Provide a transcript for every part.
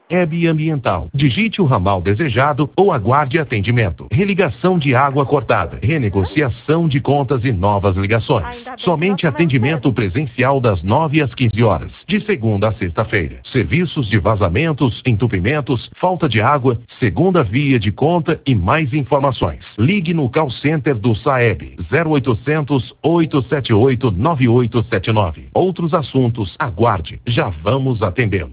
Hebe Ambiental. Digite o ramal desejado ou aguarde atendimento. Religação de água cortada. Renegociação de contas e novas ligações. Somente atendimento presencial das 9 às 15 horas. De segunda a sexta-feira. Serviços de vazamentos, entupimentos, falta de água, segunda via de conta e mais informações. Ligue no call center do SAEB 0800 878 9879. Outros assuntos, aguarde. Já vamos atendê-lo.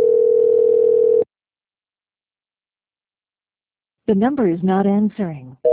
The number is not answering.